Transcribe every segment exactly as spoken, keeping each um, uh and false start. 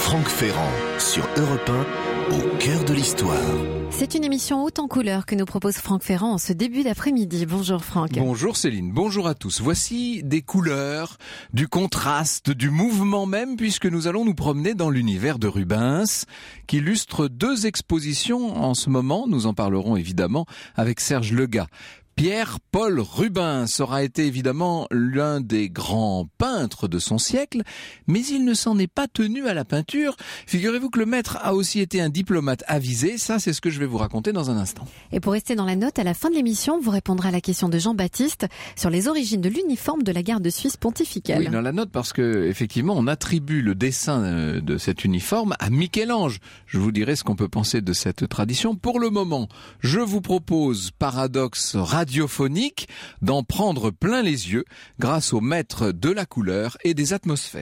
Franck Ferrand sur Europe un, au cœur de l'histoire. C'est une émission haute en couleurs que nous propose Franck Ferrand en ce début d'après-midi. Bonjour Franck. Bonjour Céline, bonjour à tous. Voici des couleurs, du contraste, du mouvement même, puisque nous allons nous promener dans l'univers de Rubens, qui illustre deux expositions en ce moment. Nous en parlerons évidemment avec Serge Legat. Pierre-Paul Rubens aura été évidemment l'un des grands peintres de son siècle, mais il ne s'en est pas tenu à la peinture. Figurez-vous que le maître a aussi été un diplomate avisé, ça c'est ce que je vais vous raconter dans un instant. Et pour rester dans la note, à la fin de l'émission, vous répondrez à la question de Jean-Baptiste sur les origines de l'uniforme de la garde suisse pontificale. Oui, dans la note parce que effectivement on attribue le dessin de cet uniforme à Michel-Ange. Je vous dirai ce qu'on peut penser de cette tradition. Pour le moment, je vous propose paradoxe radiophonique radiophonique d'en prendre plein les yeux grâce au maître de la couleur et des atmosphères.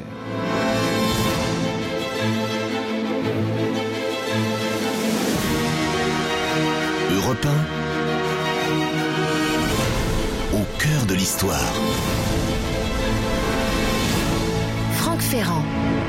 Europe un, au cœur de l'histoire. Franck Ferrand.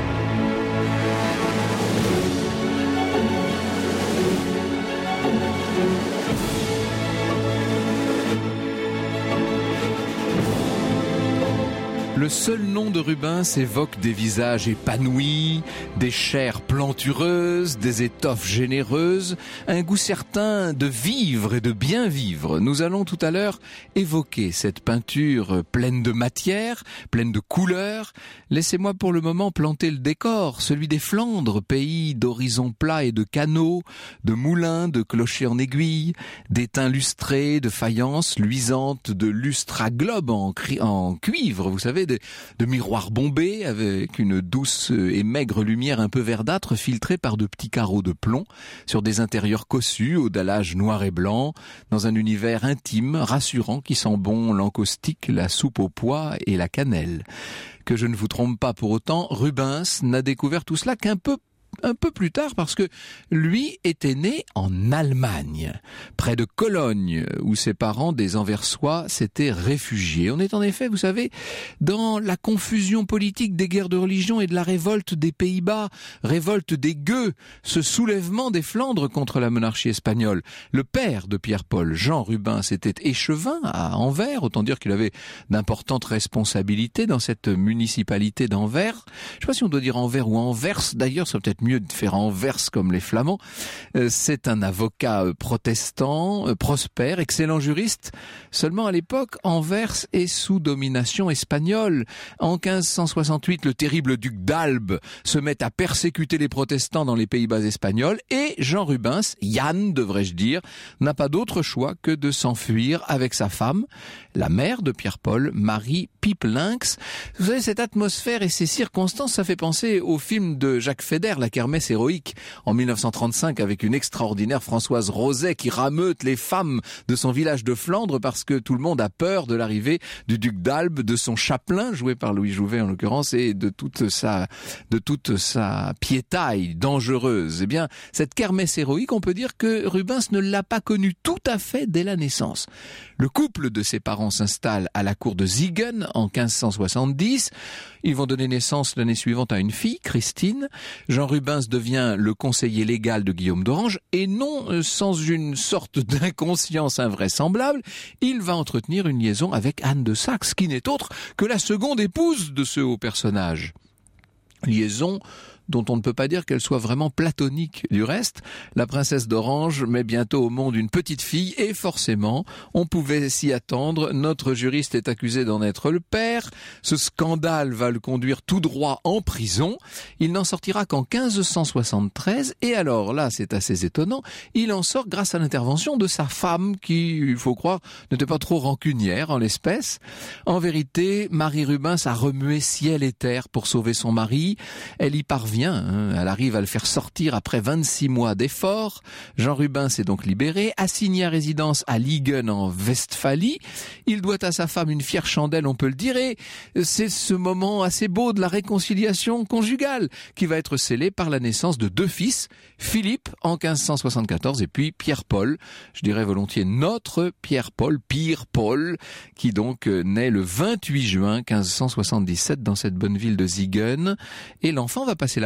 Le seul nom de Rubens évoque des visages épanouis, des chairs plantureuses, des étoffes généreuses, un goût certain de vivre et de bien vivre. Nous allons tout à l'heure évoquer cette peinture pleine de matière, pleine de couleurs. Laissez-moi pour le moment planter le décor, celui des Flandres, pays d'horizons plats et de canaux, de moulins, de clochers en aiguille, d'étains lustrés, de faïences luisantes, de lustres à globe en, cri- en cuivre, vous savez, de, de miroirs bombés avec une douce et maigre lumière un peu verdâtre filtrée par de petits carreaux de plomb sur des intérieurs cossus au dallage noir et blanc, dans un univers intime, rassurant qui sent bon l'encaustique, la soupe aux pois et la cannelle. Que je ne vous trompe pas pour autant, Rubens n'a découvert tout cela qu'un peu un peu plus tard parce que lui était né en Allemagne, près de Cologne, où ses parents des Anversois s'étaient réfugiés. On est en effet, vous savez, dans la confusion politique des guerres de religion et de la révolte des Pays-Bas, révolte des Gueux, ce soulèvement des Flandres contre la monarchie espagnole. Le père de Pierre-Paul, Jean Rubens, était échevin à Anvers, autant dire qu'il avait d'importantes responsabilités dans cette municipalité d'Anvers. Je ne sais pas si on doit dire Anvers ou Anvers, d'ailleurs, ça peut être mieux de faire Anvers comme les Flamands. Euh, c'est un avocat euh, protestant, euh, prospère, excellent juriste. Seulement à l'époque, Anvers est sous domination espagnole. En quinze cent soixante-huit, le terrible duc d'Albe se met à persécuter les protestants dans les Pays-Bas espagnols et Jean Rubens, Yann devrais-je dire, n'a pas d'autre choix que de s'enfuir avec sa femme, la mère de Pierre-Paul, Marie Pipe Lynx. Vous savez, cette atmosphère et ces circonstances, ça fait penser au film de Jacques Feder, La Kermesse héroïque, en mille neuf cent trente-cinq, avec une extraordinaire Françoise Roset qui rameute les femmes de son village de Flandre parce que tout le monde a peur de l'arrivée du duc d'Albe, de son chapelain, joué par Louis Jouvet en l'occurrence, et de toute sa, de toute sa piétaille dangereuse. Eh bien, cette kermesse héroïque, on peut dire que Rubens ne l'a pas connue tout à fait dès la naissance. Le couple de ses parents s'installe à la cour de Siegen en quinze cent soixante-dix. Ils vont donner naissance l'année suivante à une fille, Christine. Jean Rubens devient le conseiller légal de Guillaume d'Orange et non sans une sorte d'inconscience invraisemblable, il va entretenir une liaison avec Anne de Saxe, qui n'est autre que la seconde épouse de ce haut personnage. Liaison dont on ne peut pas dire qu'elle soit vraiment platonique. Du reste, la princesse d'Orange met bientôt au monde une petite fille et forcément, on pouvait s'y attendre. Notre juriste est accusé d'en être le père. Ce scandale va le conduire tout droit en prison. Il n'en sortira qu'en quinze cent soixante-treize et alors là, c'est assez étonnant, il en sort grâce à l'intervention de sa femme qui, il faut croire, n'était pas trop rancunière en l'espèce. En vérité, Marie Rubens a remué ciel et terre pour sauver son mari. Elle y parvient. Elle arrive à le faire sortir après vingt-six mois d'efforts. Jean Rubens est donc libéré, assigné à résidence à Liegen en Westphalie. Il doit à sa femme une fière chandelle, on peut le dire, et c'est ce moment assez beau de la réconciliation conjugale qui va être scellé par la naissance de deux fils, Philippe en quinze cent soixante-quatorze et puis Pierre-Paul, je dirais volontiers notre Pierre-Paul, Pierre-Paul, qui donc naît le vingt-huit juin quinze cent soixante-dix-sept dans cette bonne ville de Siegen. Et l'enfant va passer la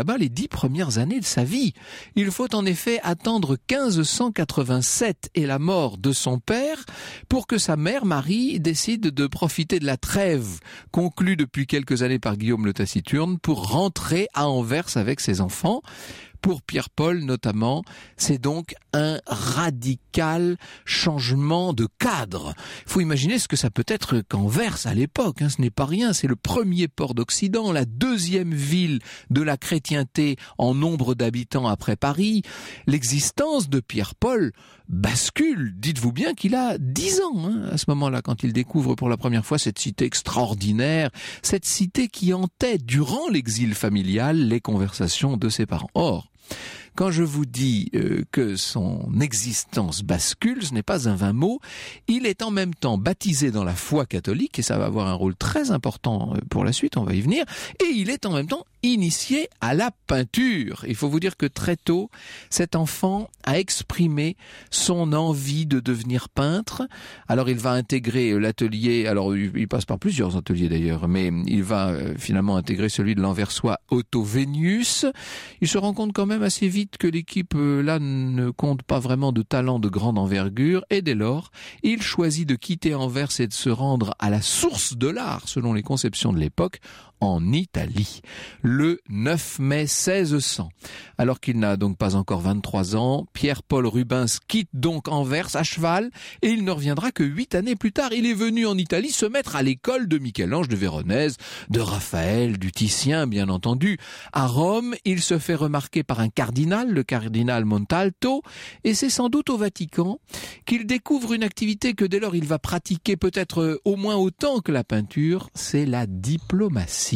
là-bas les dix premières années de sa vie. Il faut en effet attendre quinze cent quatre-vingt-sept et la mort de son père pour que sa mère, Marie, décide de profiter de la trêve conclue depuis quelques années par Guillaume le Taciturne pour rentrer à Anvers avec ses enfants. Pour Pierre-Paul notamment, c'est donc un radical changement de cadre. Il faut imaginer ce que ça peut être qu'Anvers à l'époque, hein, ce n'est pas rien, c'est le premier port d'Occident, la deuxième ville de la chrétienté en nombre d'habitants après Paris. L'existence de Pierre-Paul bascule. Dites-vous bien qu'il a dix ans hein, à ce moment-là, quand il découvre pour la première fois cette cité extraordinaire, cette cité qui hantait durant l'exil familial les conversations de ses parents. Or, quand je vous dis euh, que son existence bascule, ce n'est pas un vain mot, il est en même temps baptisé dans la foi catholique, et ça va avoir un rôle très important pour la suite, on va y venir, et il est en même temps initié à la peinture. Il faut vous dire que très tôt, cet enfant a exprimé son envie de devenir peintre. Alors il va intégrer l'atelier, alors il passe par plusieurs ateliers d'ailleurs, mais il va euh, finalement intégrer celui de l'Anversois Otto Vénius. Il se rend compte quand même assez vite que l'équipe euh, là ne compte pas vraiment de talent de grande envergure, et dès lors, il choisit de quitter Anvers et de se rendre à la source de l'art, selon les conceptions de l'époque, en Italie, le neuf mai seize cents. Alors qu'il n'a donc pas encore vingt-trois ans, Pierre-Paul Rubens quitte donc Anvers à cheval, et il ne reviendra que huit années plus tard. Il est venu en Italie se mettre à l'école de Michel-Ange de Véronèse, de Raphaël, du Titien, bien entendu. À Rome, il se fait remarquer par un cardinal, le cardinal Montalto, et c'est sans doute au Vatican qu'il découvre une activité que dès lors il va pratiquer peut-être au moins autant que la peinture, c'est la diplomatie.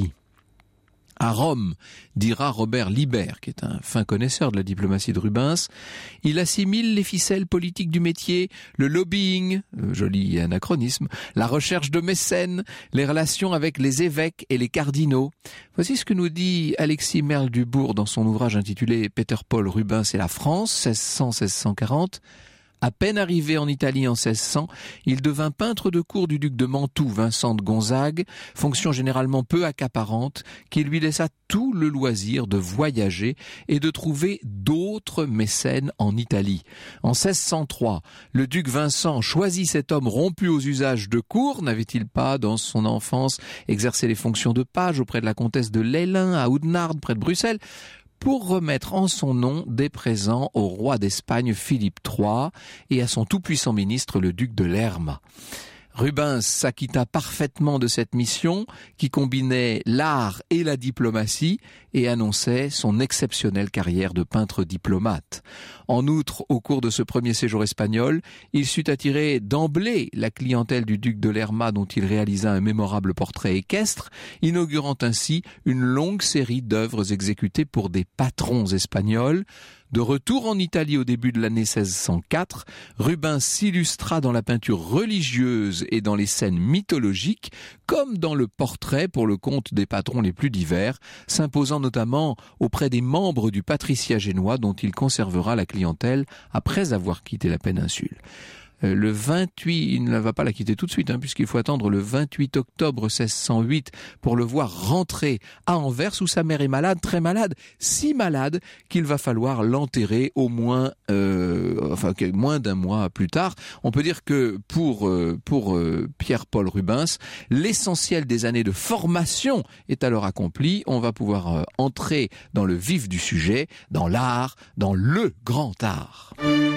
À Rome, dira Robert Libert, qui est un fin connaisseur de la diplomatie de Rubens, il assimile les ficelles politiques du métier, le lobbying, euh, joli anachronisme, la recherche de mécènes, les relations avec les évêques et les cardinaux. Voici ce que nous dit Alexis Merle-Dubourg dans son ouvrage intitulé Peter-Paul Rubens et la France, seize cents à seize cent quarante. À peine arrivé en Italie en seize cents, il devint peintre de cour du duc de Mantoue, Vincent de Gonzague, fonction généralement peu accaparante, qui lui laissa tout le loisir de voyager et de trouver d'autres mécènes en Italie. En seize cent trois, le duc Vincent choisit cet homme rompu aux usages de cour. N'avait-il pas, dans son enfance, exercé les fonctions de page auprès de la comtesse de Lélin à Oudenarde, près de Bruxelles, pour remettre en son nom des présents au roi d'Espagne Philippe trois et à son tout-puissant ministre le duc de Lerma. Rubens s'acquitta parfaitement de cette mission qui combinait l'art et la diplomatie et annonçait son exceptionnelle carrière de peintre diplomate. En outre, au cours de ce premier séjour espagnol, il sut attirer d'emblée la clientèle du duc de Lerma dont il réalisa un mémorable portrait équestre, inaugurant ainsi une longue série d'œuvres exécutées pour des patrons espagnols. De retour en Italie au début de l'année seize cent quatre, Rubens s'illustra dans la peinture religieuse et dans les scènes mythologiques, comme dans le portrait pour le compte des patrons les plus divers, s'imposant notamment auprès des membres du patriciat génois dont il conservera la clientèle après avoir quitté la péninsule. Le vingt-huit, il ne va pas la quitter tout de suite, hein, puisqu'il faut attendre le vingt-huit octobre seize cent huit pour le voir rentrer à Anvers où sa mère est malade, très malade, si malade qu'il va falloir l'enterrer au moins, euh, enfin moins d'un mois plus tard. On peut dire que pour euh, pour euh, Pierre-Paul Rubens, l'essentiel des années de formation est alors accompli. On va pouvoir euh, entrer dans le vif du sujet, dans l'art, dans le grand art.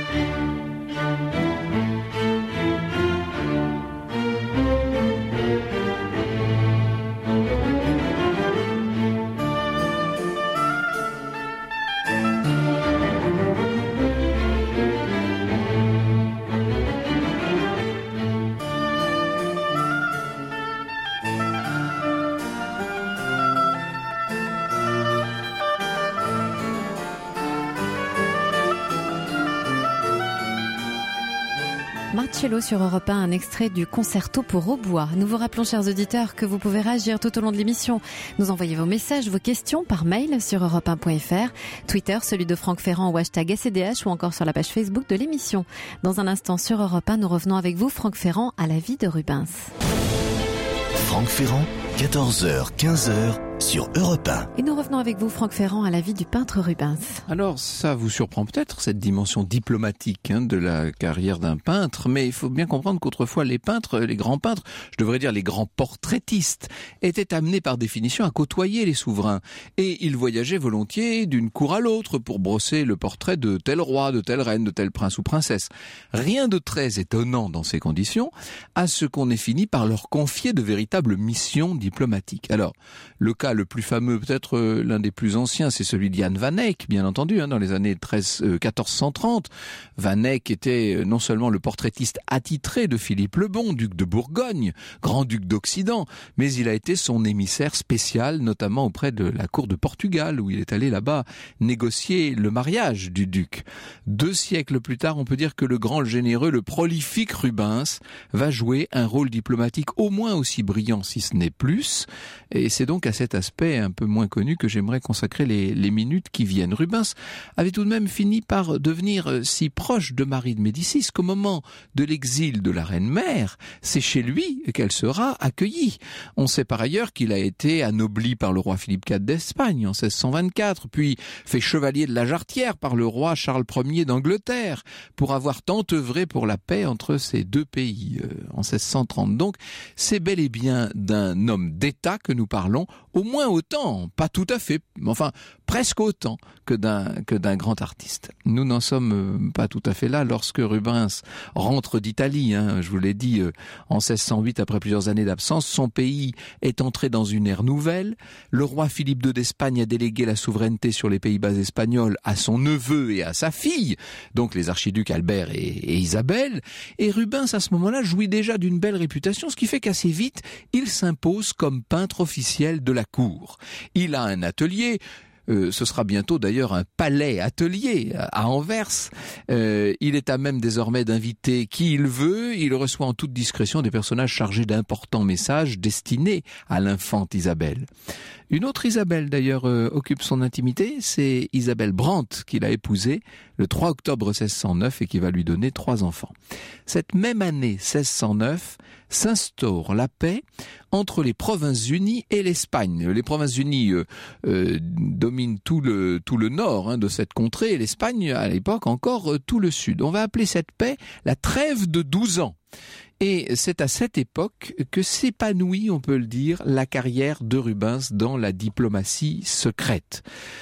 Marcello sur Europe un, un extrait du concerto pour hautbois. Nous vous rappelons, chers auditeurs, que vous pouvez réagir tout au long de l'émission. Nous envoyez vos messages, vos questions par mail sur europe un point f r, Twitter, celui de Franck Ferrand ou hashtag S C D H ou encore sur la page Facebook de l'émission. Dans un instant sur Europe un, nous revenons avec vous, Franck Ferrand, à la vie de Rubens. Franck Ferrand, quatorze heures, quinze heures, sur Europe un. Et nous revenons avec vous, Franck Ferrand, à la vie du peintre Rubens. Alors, ça vous surprend peut-être, cette dimension diplomatique hein, de la carrière d'un peintre, mais il faut bien comprendre qu'autrefois, les peintres, les grands peintres, je devrais dire les grands portraitistes, étaient amenés par définition à côtoyer les souverains. Et ils voyageaient volontiers d'une cour à l'autre pour brosser le portrait de tel roi, de telle reine, de tel prince ou princesse. Rien de très étonnant dans ces conditions, à ce qu'on ait fini par leur confier de véritables missions diplomatiques. Alors, le cas le plus fameux, peut-être euh, l'un des plus anciens, c'est celui de Jan van Eyck, bien entendu, hein, dans les années treize, euh, quatorze cent trente. Van Eyck était euh, non seulement le portraitiste attitré de Philippe le Bon, duc de Bourgogne, grand-duc d'Occident, mais il a été son émissaire spécial, notamment auprès de la cour de Portugal, où il est allé là-bas négocier le mariage du duc. Deux siècles plus tard, on peut dire que le grand, le généreux, le prolifique Rubens va jouer un rôle diplomatique au moins aussi brillant, si ce n'est plus, et c'est donc à cet aspect un peu moins connu que j'aimerais consacrer les, les minutes qui viennent. Rubens avait tout de même fini par devenir si proche de Marie de Médicis qu'au moment de l'exil de la reine-mère, c'est chez lui qu'elle sera accueillie. On sait par ailleurs qu'il a été anobli par le roi Philippe quatre d'Espagne en seize cent vingt-quatre, puis fait chevalier de la Jarretière par le roi Charles Ier d'Angleterre, pour avoir tant œuvré pour la paix entre ces deux pays euh, en seize cent trente. Donc, c'est bel et bien d'un homme d'État que nous parlons, au moins autant, pas tout à fait, mais enfin presque autant que d'un que d'un grand artiste. Nous n'en sommes pas tout à fait là lorsque Rubens rentre d'Italie, hein, je vous l'ai dit, euh, en seize cent huit, après plusieurs années d'absence. Son pays est entré dans une ère nouvelle. Le roi Philippe deux d'Espagne a délégué la souveraineté sur les Pays-Bas espagnols à son neveu et à sa fille, donc les archiducs Albert et, et Isabelle. Et Rubens, à ce moment-là, jouit déjà d'une belle réputation, ce qui fait qu'assez vite, il s'impose comme peintre officiel de la cour. Il a un atelier. Euh, ce sera bientôt d'ailleurs un palais atelier à Anvers. Euh, il est à même désormais d'inviter qui il veut. Il reçoit en toute discrétion des personnages chargés d'importants messages destinés à l'infante Isabelle. Une autre Isabelle d'ailleurs euh, occupe son intimité, c'est Isabelle Brandt qu'il a épousée le trois octobre seize cent neuf et qui va lui donner trois enfants. Cette même année seize cent neuf s'instaure la paix entre les Provinces-Unies et l'Espagne. Les Provinces-Unies euh, euh, dominent tout le, tout le nord hein, de cette contrée et l'Espagne à l'époque encore euh, tout le sud. On va appeler cette paix la trêve de douze ans. Et c'est à cette époque que s'épanouit, on peut le dire, la carrière de Rubens dans la diplomatie secrète.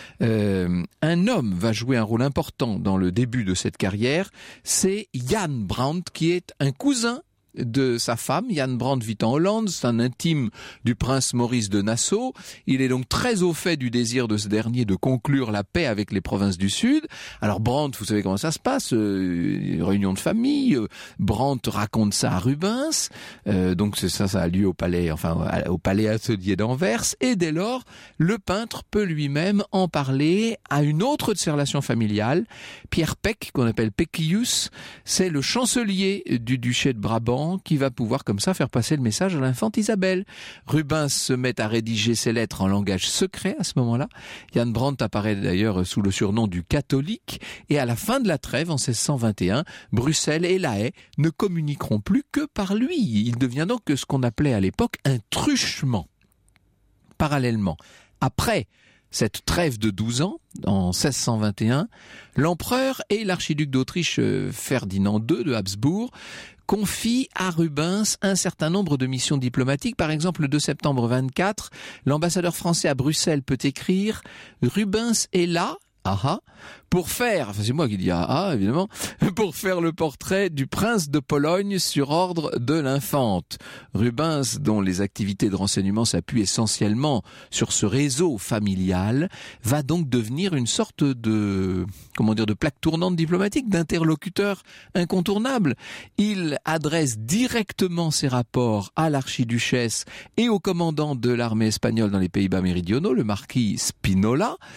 Euh, un homme va jouer un rôle important dans le début de cette carrière, c'est Jan Brandt, qui est un cousin de sa femme. Jan Brandt vit en Hollande, c'est un intime du prince Maurice de Nassau. Il est donc très au fait du désir de ce dernier de conclure la paix avec les provinces du Sud. Alors Brandt, vous savez comment ça se passe, euh, réunion de famille, euh, Brandt raconte ça à Rubens, euh, donc c'est ça, ça a lieu au palais, enfin au palais atelier d'Anvers, et dès lors, le peintre peut lui-même en parler à une autre de ses relations familiales, Pierre Peck, qu'on appelle Peccius, c'est le chancelier du duché de Brabant, qui va pouvoir comme ça faire passer le message à l'infante Isabelle. Rubens se met à rédiger ses lettres en langage secret à ce moment-là. Jan Brandt apparaît d'ailleurs sous le surnom du catholique, et à la fin de la trêve en seize cent vingt et un, Bruxelles et La Haye ne communiqueront plus que par lui. Il devient donc ce qu'on appelait à l'époque un truchement. Parallèlement, après cette trêve de douze ans, en seize cent vingt et un, l'empereur et l'archiduc d'Autriche Ferdinand deux de Habsbourg confie à Rubens un certain nombre de missions diplomatiques. Par exemple, le deux septembre vingt-quatre, l'ambassadeur français à Bruxelles peut écrire « Rubens est là ». Ah ah, pour faire, enfin c'est moi qui dis ah ah évidemment, pour faire le portrait du prince de Pologne sur ordre de l'infante. Rubens, dont les activités de renseignement s'appuient essentiellement sur ce réseau familial, va donc devenir une sorte de, comment dire, de plaque tournante diplomatique, d'interlocuteur incontournable. Il adresse directement ses rapports à l'archiduchesse et au commandant de l'armée espagnole dans les Pays-Bas méridionaux, le marquis Spinola.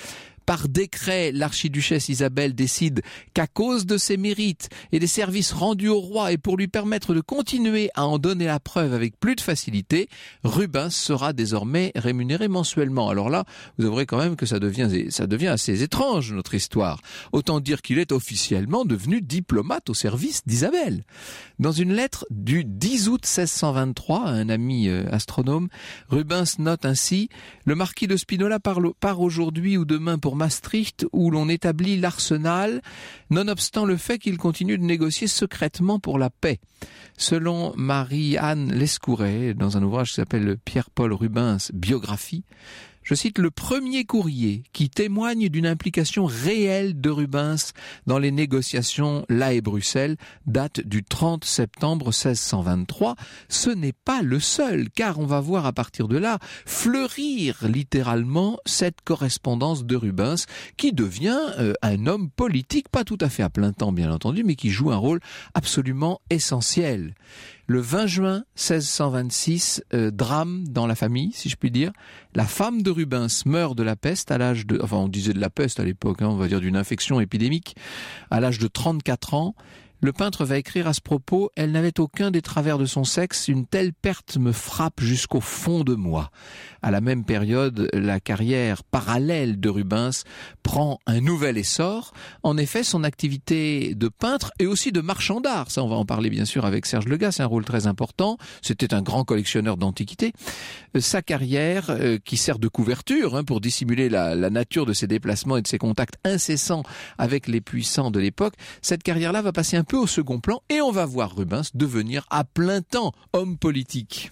Par décret, l'archiduchesse Isabelle décide qu'à cause de ses mérites et des services rendus au roi et pour lui permettre de continuer à en donner la preuve avec plus de facilité, Rubens sera désormais rémunéré mensuellement. Alors là, vous avouerez quand même que ça devient, ça devient assez étrange, notre histoire. Autant dire qu'il est officiellement devenu diplomate au service d'Isabelle. Dans une lettre du dix août seize cent vingt-trois à un ami euh, astronome, Rubens note ainsi « Le marquis de Spinola parle, part aujourd'hui ou demain pour Maastricht où l'on établit l'arsenal, nonobstant le fait qu'il continue de négocier secrètement pour la paix. » Selon Marie-Anne Lescouret, dans un ouvrage qui s'appelle Pierre-Paul Rubens, biographie, je cite le premier courrier qui témoigne d'une implication réelle de Rubens dans les négociations La Haye-Bruxelles, date du trente septembre seize cent vingt-trois. Ce n'est pas le seul, car on va voir à partir de là fleurir littéralement cette correspondance de Rubens qui devient euh, un homme politique, pas tout à fait à plein temps bien entendu, mais qui joue un rôle absolument essentiel. Le vingt juin seize cent vingt-six, euh, drame dans la famille, si je puis dire. La femme de Rubens meurt de la peste à l'âge de... Enfin, on disait de la peste à l'époque, hein, on va dire d'une infection épidémique, à l'âge de trente-quatre ans. Le peintre va écrire à ce propos « Elle n'avait aucun des travers de son sexe, une telle perte me frappe jusqu'au fond de moi ». À la même période, la carrière parallèle de Rubens prend un nouvel essor. En effet, son activité de peintre et aussi de marchand d'art, ça on va en parler bien sûr avec Serge Legas, c'est un rôle très important. C'était un grand collectionneur d'antiquités. Sa carrière, euh, qui sert de couverture hein, pour dissimuler la, la nature de ses déplacements et de ses contacts incessants avec les puissants de l'époque, cette carrière-là va passer un peu au second plan et on va voir Rubens devenir à plein temps homme politique.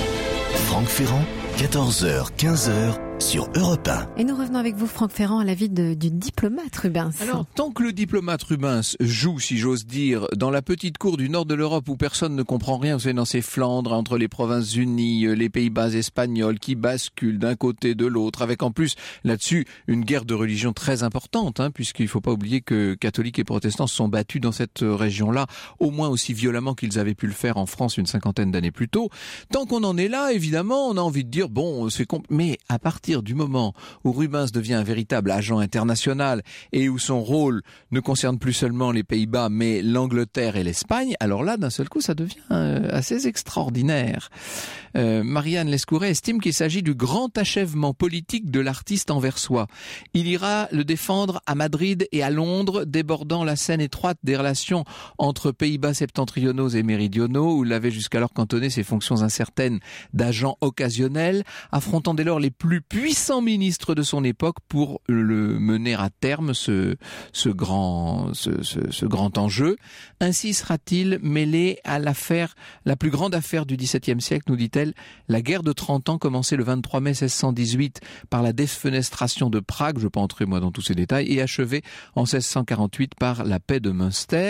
Franck Ferrand, quatorze heures quinze heures sur Europe un. Et nous revenons avec vous, Franck Ferrand, à la vie de, du diplomate Rubens. Alors, tant que le diplomate Rubens joue, si j'ose dire, dans la petite cour du nord de l'Europe où personne ne comprend rien, vous savez, dans ces Flandres, entre les Provinces-Unies, les Pays-Bas espagnols, qui basculent d'un côté de l'autre, avec en plus, là-dessus, une guerre de religion très importante, hein, puisqu'il ne faut pas oublier que catholiques et protestants se sont battus dans cette région-là, au moins aussi violemment qu'ils avaient pu le faire en France une cinquantaine d'années plus tôt. Tant qu'on en est là, évidemment, on a envie de dire, bon, c'est compl- mais à partir du moment où Rubens devient un véritable agent international et où son rôle ne concerne plus seulement les Pays-Bas mais l'Angleterre et l'Espagne, alors là d'un seul coup ça devient euh, assez extraordinaire. Euh, Marie-Anne Lescouret estime qu'il s'agit du grand achèvement politique de l'artiste anversois. Il ira le défendre à Madrid et à Londres, débordant la scène étroite des relations entre Pays-Bas septentrionaux et méridionaux, où il avait jusqu'alors cantonné ses fonctions incertaines d'agent occasionnel, affrontant dès lors les plus puissant ministre de son époque pour le mener à terme ce, ce grand, ce, ce, ce grand enjeu. Ainsi sera-t-il mêlé à l'affaire, la plus grande affaire du dix-septième siècle, nous dit-elle, la guerre de trente ans commencée le vingt-trois mai seize cent dix-huit par la défenestration de Prague, je ne vais pas entrer moi dans tous ces détails, et achevée en seize cent quarante-huit par la paix de Münster.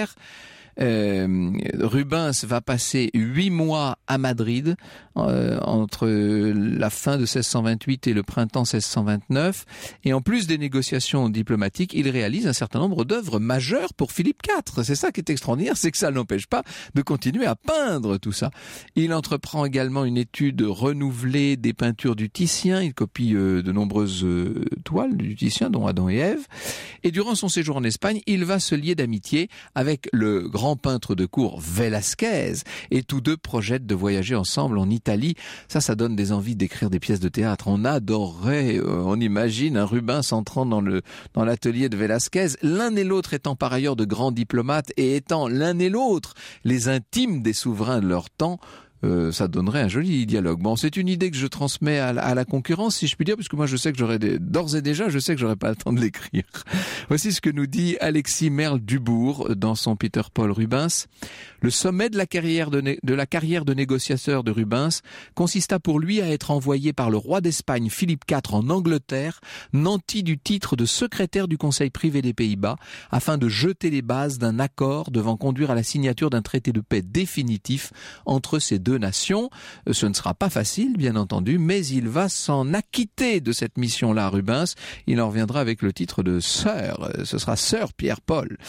Euh, Rubens va passer huit mois à Madrid euh, entre la fin de seize cent vingt-huit et le printemps seize cent vingt-neuf, et en plus des négociations diplomatiques, il réalise un certain nombre d'œuvres majeures pour Philippe quatre. C'est ça qui est extraordinaire, c'est que ça n'empêche pas de continuer à peindre tout ça. Il entreprend également une étude renouvelée des peintures du Titien, il copie euh, de nombreuses euh, toiles du Titien, dont Adam et Ève, et durant son séjour en Espagne, il va se lier d'amitié avec le grand peintre de cour Velázquez, et tous deux projettent de voyager ensemble en Italie. Ça, ça donne des envies d'écrire des pièces de théâtre. On adorerait, euh, on imagine un Rubens entrant dans le dans l'atelier de Velázquez, l'un et l'autre étant par ailleurs de grands diplomates et étant l'un et l'autre les intimes des souverains de leur temps. Euh, ça donnerait un joli dialogue. Bon, c'est une idée que je transmets à la, à la concurrence, si je puis dire, parce que moi je sais que j'aurais des, d'ores et déjà, je sais que j'aurais pas le temps de l'écrire. Voici ce que nous dit Alexis Merle-Dubourg dans son Peter Paul Rubens. Le sommet de la carrière de, né, de la carrière de négociateur de Rubens consista pour lui à être envoyé par le roi d'Espagne Philippe quatre en Angleterre, nanti du titre de secrétaire du Conseil privé des Pays-Bas, afin de jeter les bases d'un accord devant conduire à la signature d'un traité de paix définitif entre ces deux deux nations. Ce ne sera pas facile, bien entendu, mais il va s'en acquitter de cette mission-là, Rubens. Il en reviendra avec le titre de Sir. Ce sera Sir Pierre-Paul.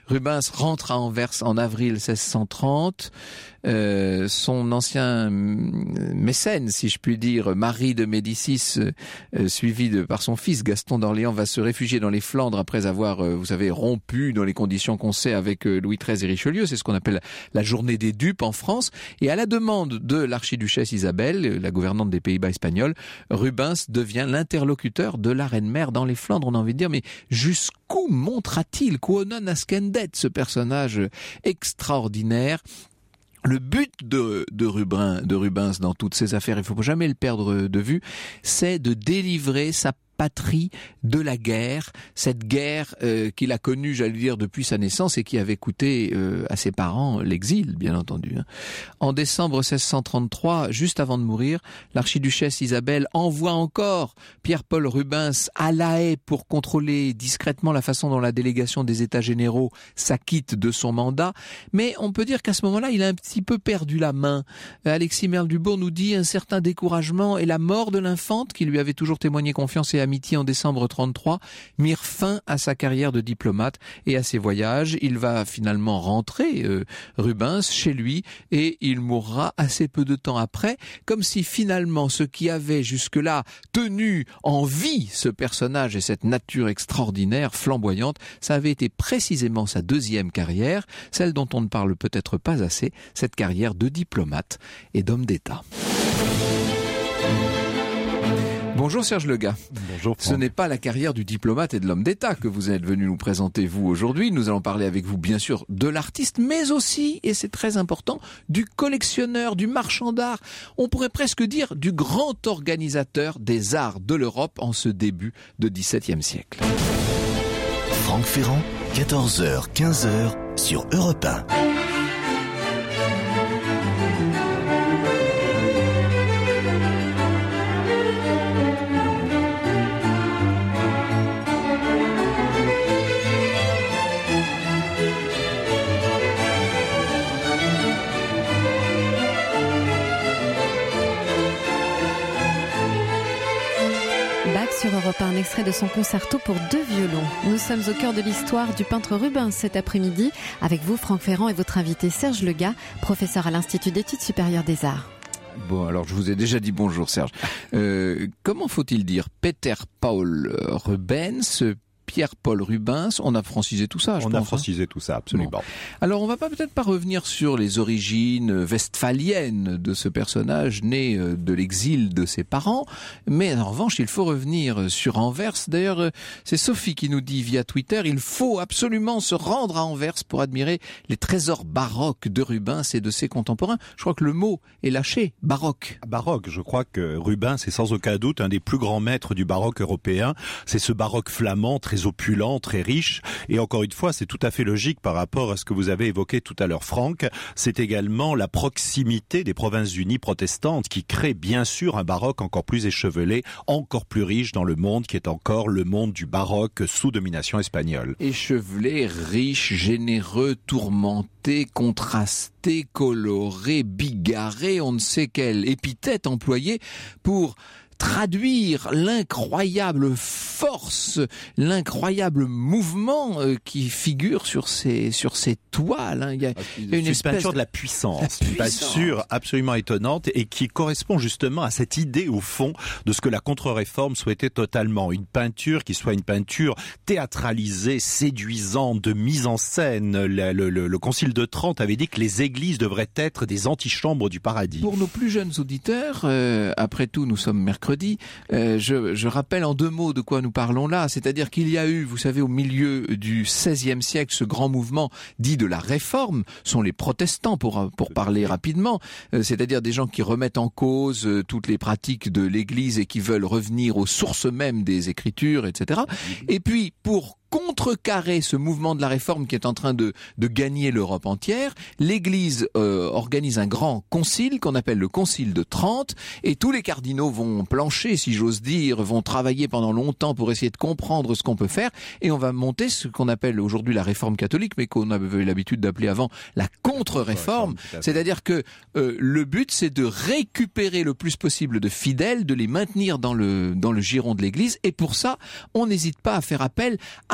Rubens rentre à Anvers en avril seize cent trente. Euh, son ancien mécène, si je puis dire, Marie de Médicis, euh, suivi de, par son fils Gaston d'Orléans, va se réfugier dans les Flandres après avoir, euh, vous savez, rompu dans les conditions qu'on sait avec euh, Louis treize et Richelieu. C'est ce qu'on appelle la journée des dupes en France. Et à la demande de l'archiduchesse Isabelle, la gouvernante des Pays-Bas espagnols, Rubens devient l'interlocuteur de la reine-mère dans les Flandres. On a envie de dire, mais jusqu'où montera-t-il, quo non ascendet, ce personnage extraordinaire? Le but de, de, Rubens, de Rubens dans toutes ces affaires, il ne faut jamais le perdre de vue, c'est de délivrer sa patrie de la guerre, cette guerre euh, qu'il a connue, j'allais dire, depuis sa naissance et qui avait coûté euh, à ses parents l'exil, bien entendu. Hein. En décembre seize cent trente-trois, juste avant de mourir, l'archiduchesse Isabelle envoie encore Pierre-Paul Rubens à La Haye pour contrôler discrètement la façon dont la délégation des États généraux s'acquitte de son mandat. Mais on peut dire qu'à ce moment-là, il a un petit peu perdu la main. Alexis Merle-Dubourg nous dit un certain découragement et la mort de l'infante, qui lui avait toujours témoigné confiance et amitié en décembre trente-trois, mirent fin à sa carrière de diplomate et à ses voyages. Il va finalement rentrer, euh, Rubens, chez lui, et il mourra assez peu de temps après, comme si finalement ce qui avait jusque-là tenu en vie ce personnage et cette nature extraordinaire, flamboyante, ça avait été précisément sa deuxième carrière, celle dont on ne parle peut-être pas assez, cette carrière de diplomate et d'homme d'État. Bonjour Serge Legas. Bonjour Franck. Ce n'est pas la carrière du diplomate et de l'homme d'État que vous êtes venu nous présenter, vous, aujourd'hui. Nous allons parler avec vous, bien sûr, de l'artiste, mais aussi, et c'est très important, du collectionneur, du marchand d'art. On pourrait presque dire du grand organisateur des arts de l'Europe en ce début de dix-septième siècle. Franck Ferrand, quatorze heures quinze sur Europe un. Sur Europe un, un extrait de son concerto pour deux violons. Nous sommes au cœur de l'histoire du peintre Rubens cet après-midi, avec vous Franck Ferrand et votre invité Serge Legas, professeur à l'Institut d'études supérieures des arts. Bon, alors je vous ai déjà dit bonjour Serge. Euh, comment faut-il dire Peter Paul Rubens, Pierre-Paul Rubens, on a francisé tout ça, je on pense. On a francisé hein. tout ça, absolument. Bon. Alors, on va pas peut-être pas revenir sur les origines westphaliennes de ce personnage né de l'exil de ses parents, mais en revanche, il faut revenir sur Anvers. D'ailleurs, c'est Sophie qui nous dit via Twitter, il faut absolument se rendre à Anvers pour admirer les trésors baroques de Rubens et de ses contemporains. Je crois que le mot est lâché, baroque. Baroque, je crois que Rubens est sans aucun doute un des plus grands maîtres du baroque européen. C'est ce baroque flamand très opulent, très riche, et encore une fois, c'est tout à fait logique par rapport à ce que vous avez évoqué tout à l'heure, Franck. C'est également la proximité des Provinces-Unies protestantes qui crée bien sûr un baroque encore plus échevelé, encore plus riche dans le monde qui est encore le monde du baroque sous domination espagnole. Échevelé, riche, généreux, tourmenté, contrasté, coloré, bigarré, on ne sait quelle épithète employer pour traduire l'incroyable force, l'incroyable mouvement euh, qui figure sur ces sur ces toiles. Hein. Il y a, ah, il y a une, une espèce peinture de la puissance, la puissance. Une peinture absolument étonnante et qui correspond justement à cette idée au fond de ce que la contre-réforme souhaitait totalement. Une peinture qui soit une peinture théâtralisée, séduisante, de mise en scène. Le, le, le, le Concile de Trente avait dit que les églises devraient être des antichambres du paradis. Pour nos plus jeunes auditeurs, euh, après tout, nous sommes mercredi. Euh, je, je rappelle en deux mots de quoi nous parlons là, c'est-à-dire qu'il y a eu, vous savez, au milieu du seizième siècle, ce grand mouvement dit de la réforme, sont les protestants pour pour parler rapidement, euh, c'est-à-dire des gens qui remettent en cause euh, toutes les pratiques de l'Église et qui veulent revenir aux sources mêmes des Écritures, et cetera. Et puis pour contrecarrer ce mouvement de la réforme qui est en train de, de gagner l'Europe entière, l'Église euh, organise un grand concile qu'on appelle le Concile de Trente, et tous les cardinaux vont plancher, si j'ose dire, vont travailler pendant longtemps pour essayer de comprendre ce qu'on peut faire, et on va monter ce qu'on appelle aujourd'hui la réforme catholique, mais qu'on avait l'habitude d'appeler avant la contre-réforme, c'est-à-dire que euh, le but c'est de récupérer le plus possible de fidèles, de les maintenir dans le, dans le giron de l'Église, et pour ça, on n'hésite pas à faire appel à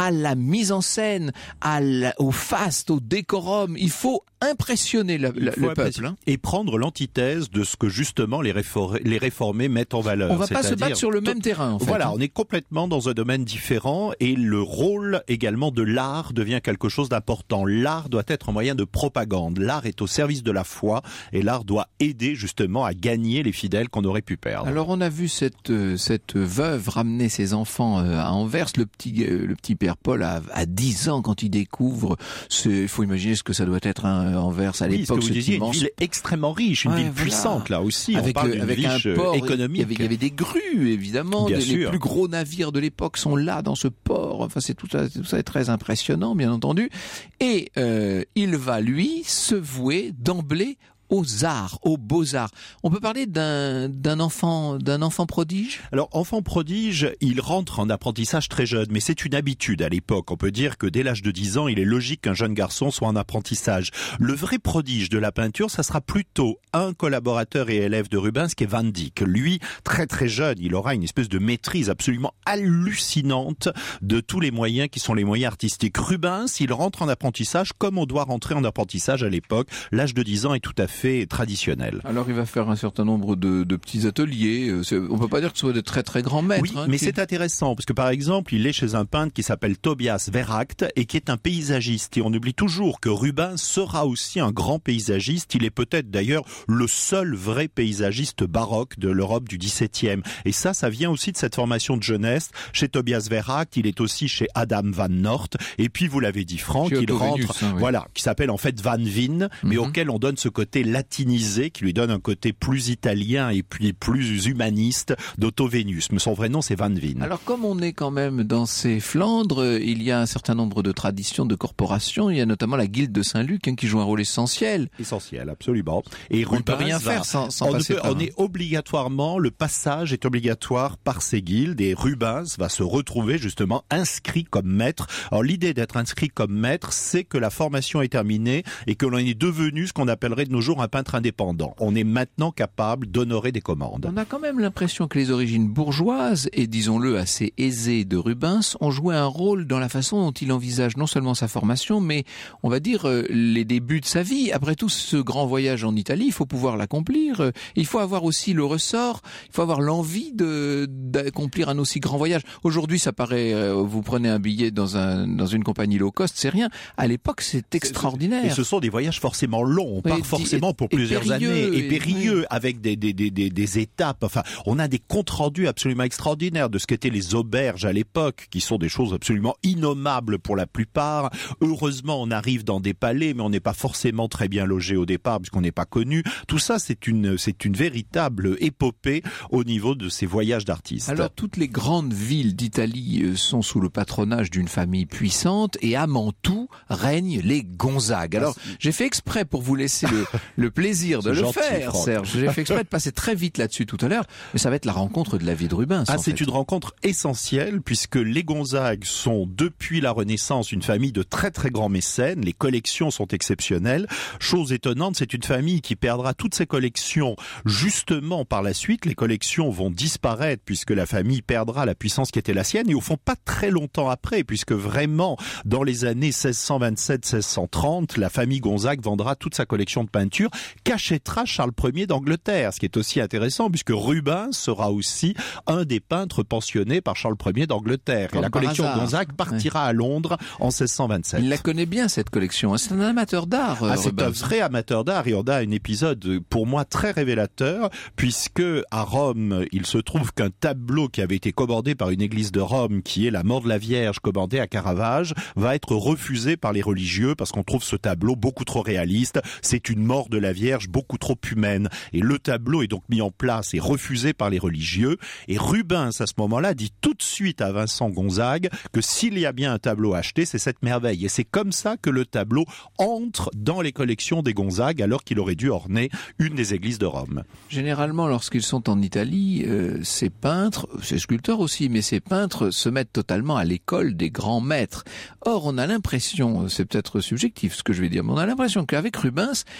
à la mise en scène, à la, au faste, au décorum. Il faut impressionner la, la, le peuple. Hein. Et prendre l'antithèse de ce que justement les, réfor- les réformés mettent en valeur. On va pas se battre sur le même terrain, en fait. Voilà, hein. on est complètement dans un domaine différent et le rôle également de l'art devient quelque chose d'important. L'art doit être un moyen de propagande. L'art est au service de la foi et l'art doit aider justement à gagner les fidèles qu'on aurait pu perdre. Alors on a vu cette cette veuve ramener ses enfants à Anvers. Le petit le petit père Paul a, a dix ans quand il découvre. Il faut imaginer ce que ça doit être un Anvers à oui, l'époque. Ce que vous disiez, une ville extrêmement riche, une ouais, ville voilà. puissante là aussi. Avec, on parle d'une avec riche un port économique. Il y, avait, il y avait des grues évidemment. Bien des, sûr. Les plus gros navires de l'époque sont là dans ce port. Enfin c'est tout ça, tout ça est très impressionnant bien entendu. Et euh, il va lui se vouer d'emblée aux arts, aux beaux-arts. On peut parler d'un, d'un enfant, d'un enfant prodige? Alors, enfant prodige, il rentre en apprentissage très jeune, mais c'est une habitude à l'époque. On peut dire que dès l'âge de dix ans, il est logique qu'un jeune garçon soit en apprentissage. Le vrai prodige de la peinture, ça sera plutôt un collaborateur et élève de Rubens qui est Van Dyck. Lui, très très jeune, il aura une espèce de maîtrise absolument hallucinante de tous les moyens qui sont les moyens artistiques. Rubens, il rentre en apprentissage comme on doit rentrer en apprentissage à l'époque. L'âge de dix ans est tout à fait traditionnel. Alors il va faire un certain nombre de, de petits ateliers. On peut pas dire que ce soit de très très grands maîtres. Oui, hein, mais qui... c'est intéressant parce que par exemple, il est chez un peintre qui s'appelle Tobias Verhacht et qui est un paysagiste. Et on oublie toujours que Rubens sera aussi un grand paysagiste. Il est peut-être d'ailleurs le seul vrai paysagiste baroque de l'Europe du dix-septième. Et ça, ça vient aussi de cette formation de jeunesse. Chez Tobias Verhacht, il est aussi chez Adam van Noort. Et puis, vous l'avez dit, Franck, il rentre, Vénus, hein, oui. voilà, qui s'appelle en fait Van Veen, mais mm-hmm. auquel on donne ce côté latinisé, qui lui donne un côté plus italien et puis plus humaniste d'Otto Vénus. Mais son vrai nom, c'est Van Veen. Alors, comme on est quand même dans ces Flandres, il y a un certain nombre de traditions, de corporations. Il y a notamment la Guilde de Saint-Luc, hein, qui joue un rôle essentiel. Essentiel, absolument. Et on ne peut rien va, faire sans, sans on passer peut, par... On est obligatoirement, le passage est obligatoire par ces guildes et Rubens va se retrouver justement inscrit comme maître. Alors, l'idée d'être inscrit comme maître, c'est que la formation est terminée et que l'on est devenu ce qu'on appellerait de nos jours un peintre indépendant. On est maintenant capable d'honorer des commandes. On a quand même l'impression que les origines bourgeoises et disons-le assez aisées de Rubens ont joué un rôle dans la façon dont il envisage non seulement sa formation, mais on va dire les débuts de sa vie. Après tout, ce grand voyage en Italie, il faut pouvoir l'accomplir. Il faut avoir aussi le ressort, il faut avoir l'envie de d'accomplir un aussi grand voyage. Aujourd'hui, ça paraît, vous prenez un billet dans un dans une compagnie low cost, c'est rien. À l'époque, c'est extraordinaire. Et ce sont des voyages forcément longs. On part oui, forcément pour plusieurs et années et périlleux, oui. avec des, des, des, des, des étapes. Enfin, on a des comptes rendus absolument extraordinaires de ce qu'étaient les auberges à l'époque, qui sont des choses absolument innommables pour la plupart. Heureusement, on arrive dans des palais, mais on n'est pas forcément très bien logé au départ, puisqu'on n'est pas connu. Tout ça, c'est une, c'est une véritable épopée au niveau de ces voyages d'artistes. Alors, toutes les grandes villes d'Italie sont sous le patronage d'une famille puissante, et à Mantoue règnent les Gonzague. Alors, ah, j'ai fait exprès pour vous laisser le, le plaisir de le gentil, faire, Franck. Serge. J'ai fait exprès de passer très vite là-dessus tout à l'heure, mais ça va être la rencontre de la vie de Rubens. Ah, c'est fait. une rencontre essentielle, puisque les Gonzague sont, depuis la Renaissance, une famille de très très grands mécènes. Les collections sont exceptionnelles. Chose étonnante, c'est une famille qui perdra toutes ses collections justement par la suite. Les collections vont disparaître, puisque la famille perdra la puissance qui était la sienne, et au fond pas très longtemps après, puisque vraiment, dans les années seize cent vingt-sept seize cent trente, la famille Gonzague vendra toute sa collection de peinture, qu'achètera Charles Ier d'Angleterre, ce qui est aussi intéressant, puisque Rubens sera aussi un des peintres pensionnés par Charles Ier d'Angleterre. Comme et la collection hasard. Gonzague partira ouais. à Londres en seize cent vingt-sept. Il la connaît bien, cette collection. C'est un amateur d'art, ah, C'est Rubens. un vrai amateur d'art, et on a un épisode, pour moi, très révélateur, puisque à Rome, il se trouve qu'un tableau qui avait été commandé par une église de Rome, qui est la mort de la Vierge, commandée à Caravage, va être refusé par les religieux, parce qu'on trouve ce tableau beaucoup trop réaliste. C'est une mort de la Vierge beaucoup trop humaine. Et le tableau est donc mis en place et refusé par les religieux. Et Rubens, à ce moment-là, dit tout de suite à Vincent Gonzague que s'il y a bien un tableau acheté, c'est cette merveille. Et c'est comme ça que le tableau entre dans les collections des Gonzague, alors qu'il aurait dû orner une des églises de Rome. Généralement, lorsqu'ils sont en Italie, euh, ces peintres, ces sculpteurs aussi, mais ces peintres se mettent totalement à l'école des grands maîtres. Or, on a l'impression, c'est peut-être subjectif ce que je vais dire, mais on a l'impression qu'avec Rubens,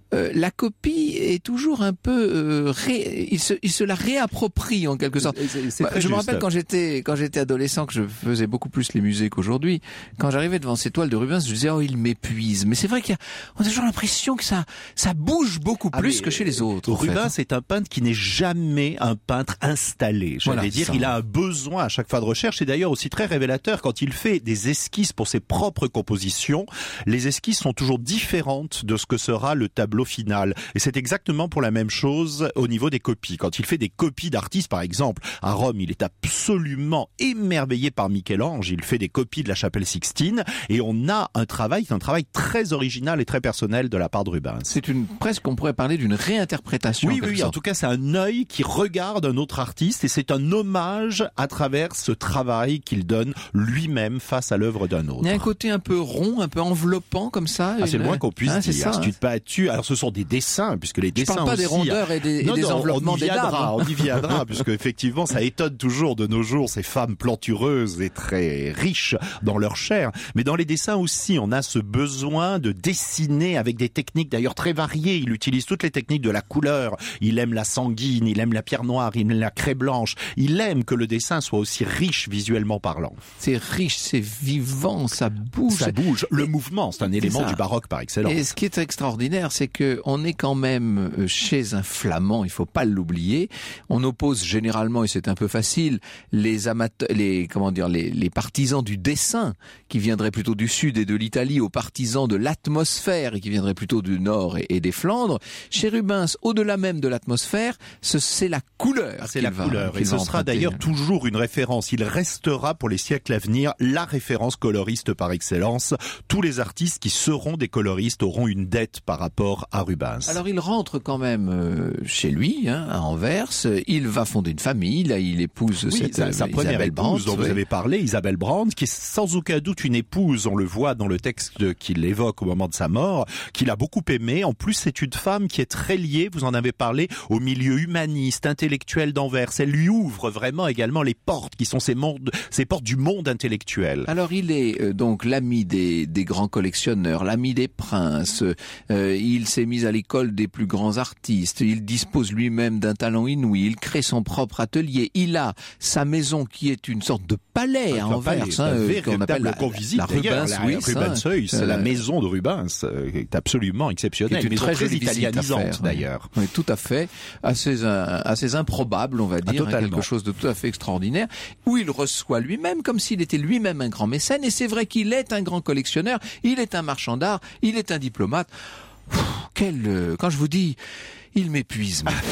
euh, la copie est toujours un peu, euh, ré... il, se, il se la réapproprie en quelque sorte. C'est, c'est Bah, je juste. me rappelle quand j'étais quand j'étais adolescent, que je faisais beaucoup plus les musées qu'aujourd'hui. Quand j'arrivais devant ces toiles de Rubens, je disais oh il m'épuise. Mais c'est vrai qu'il y a, on a toujours l'impression que ça ça bouge beaucoup Ah, plus que chez les autres. Rubens, en fait. c'est un peintre qui n'est jamais un peintre installé. J'allais Voilà, dire, ça. il a un besoin à chaque fois de recherche. C'est d'ailleurs aussi très révélateur quand il fait des esquisses pour ses propres compositions. Les esquisses sont toujours différentes de ce que sera le tableau final. Et c'est exactement pour la même chose au niveau des copies. Quand il fait des copies d'artistes, par exemple, à Rome, il est absolument émerveillé par Michel-Ange. Il fait des copies de la chapelle Sixtine et on a un travail, un travail très original et très personnel de la part de Rubens. C'est une presque on pourrait parler d'une réinterprétation. Oui, en quelque oui, en sorte. tout cas, c'est un œil qui regarde un autre artiste et c'est un hommage à travers ce travail qu'il donne lui-même face à l'œuvre d'un autre. Il y a un côté un peu rond, un peu enveloppant comme ça. Ah, c'est une... le moins qu'on puisse ah, c'est dire. Ça, Si hein. tu te battus, alors ce sont des dessins, puisque les Je dessins parle pas aussi, des rondeurs et des, et non, des non, enveloppements on y des viendra, dames. on y viendra, puisque effectivement, ça étonne toujours de nos jours ces femmes plantureuses et très riches dans leur chair. Mais dans les dessins aussi, on a ce besoin de dessiner avec des techniques d'ailleurs très variées. Il utilise toutes les techniques de la couleur. Il aime la sanguine, il aime la pierre noire, il aime la craie blanche. Il aime que le dessin soit aussi riche visuellement parlant. C'est riche, c'est vivant, ça bouge. Ça bouge. Le Et- mouvement, c'est un élément ça. du baroque par excellence. Et ce qui est extraordinaire, c'est que on est quand même euh, chez un flamand, il faut pas l'oublier. On oppose généralement, et c'est un peu facile, les amateurs, les comment dire, les, les partisans du dessin qui viendraient plutôt du sud et de l'Italie, aux partisans de l'atmosphère et qui viendraient plutôt du nord et, et des Flandres. Chez Rubens, au-delà même de l'atmosphère, ce, c'est la couleur. Ah, c'est qu'il la va- couleur. qu'il Et ce va sera emprunter. d'ailleurs toujours une référence. Il restera pour les siècles à venir la référence coloriste par excellence. Tous les artistes qui seront des coloristes auront une dette par rapport à Rubens. Alors il rentre quand même euh, chez lui, hein, à Anvers. Il va fonder une famille. Là, il épouse Oui, cette sa, sa euh, première Isabelle épouse Brandt, dont vous oui. avez parlé, Isabelle Brandt, qui est sans aucun doute une épouse, on le voit dans le texte qu'il évoque au moment de sa mort, qu'il a beaucoup aimé. En plus, c'est une femme qui est très liée, vous en avez parlé, au milieu humaniste, intellectuel d'Anvers. Elle lui ouvre vraiment également les portes qui sont ces, mondes, ces portes du monde intellectuel. Alors il est euh, donc l'ami des, des grands collectionneurs, l'ami des princes. Euh, il s'est mis à l'école des plus grands artistes. Il dispose lui-même d'un talent inouï. Il crée son propre atelier. Il a sa maison qui est une sorte de palais à Enfin, Anvers, palais, hein, un euh, qu'on véritable appelle la, qu'on visite, la d'ailleurs. Rubens La Suisse, hein. Rubenshuis, c'est Euh, la maison de Rubens, euh, qui est absolument exceptionnelle. qui est une maison très très jolie visite à italianisante faire, d'ailleurs. Oui, tout à fait. Assez, euh, assez improbable, on va dire. hein, totalement. quelque chose de tout à fait extraordinaire. Où il reçoit lui-même, comme s'il était lui-même un grand mécène. Et c'est vrai qu'il est un grand collectionneur. Il est un marchand d'art. Il est un diplomate. Pff, quel, euh, quand je vous dis, il m'épuise. mais-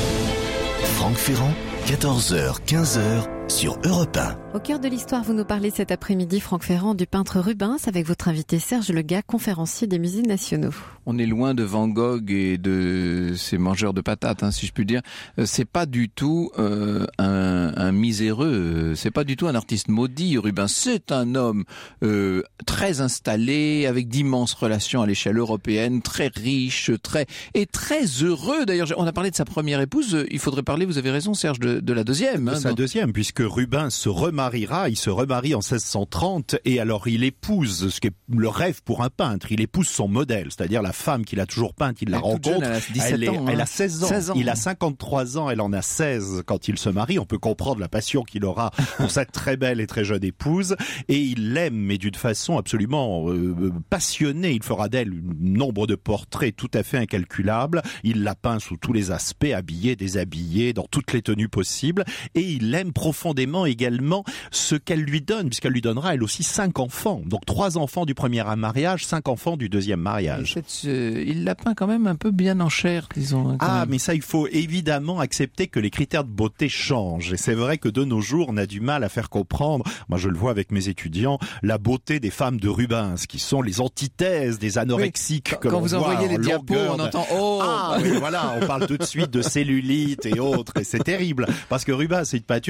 Franck Ferrand, quatorze heures quinze heures sur Europe un. Au cœur de l'histoire, vous nous parlez cet après-midi, Franck Ferrand, du peintre Rubens, avec votre invité Serge Legat, conférencier des musées nationaux. On est loin de Van Gogh et de ces mangeurs de patates, hein, si je puis dire. Euh, C'est pas du tout euh, un, un miséreux. euh, C'est pas du tout un artiste maudit. Rubens, c'est un homme euh, très installé, avec d'immenses relations à l'échelle européenne, très riche, très et très heureux. D'ailleurs, on a parlé de sa première épouse. Il faudrait parler. Vous avez raison, Serge, de, de la deuxième. De hein, sa donc- deuxième, puisque Rubens se remariera, il se remarie en seize cent trente, et alors il épouse, ce qui est le rêve pour un peintre, il épouse son modèle, c'est-à-dire la femme qu'il a toujours peinte, il la Elle est toute jeune, rencontre, elle a dix-sept elle, est- ans, hein. elle a seize ans. seize ans. Il a cinquante-trois ans, elle en a seize quand il se marie, on peut comprendre la passion qu'il aura pour cette très belle et très jeune épouse, et il l'aime, mais d'une façon absolument euh, passionnée, il fera d'elle un nombre de portraits tout à fait incalculables, il la peint sous tous les aspects, habillée, déshabillée, dans toutes les tenues possibles, et il aime profondément également ce qu'elle lui donne, puisqu'elle lui donnera elle aussi cinq enfants. Donc trois enfants du premier mariage, cinq enfants du deuxième Et mariage. cette, euh, il l'a peint quand même un peu bien en chair, disons. hein, quand Ah, même. mais ça, il faut évidemment accepter que les critères de beauté changent. Et c'est vrai que de nos jours, on a du mal à faire comprendre, moi je le vois avec mes étudiants, la beauté des femmes de Rubens, qui sont les antithèses des anorexiques. Quand, que quand l'on vous voit envoyez en les diapos, longueur on de- entend « Oh !» Ah oui, voilà, on parle tout de suite de cellulite et autres, et c'est terrible, parce que Rubens, c'est une peinture absolument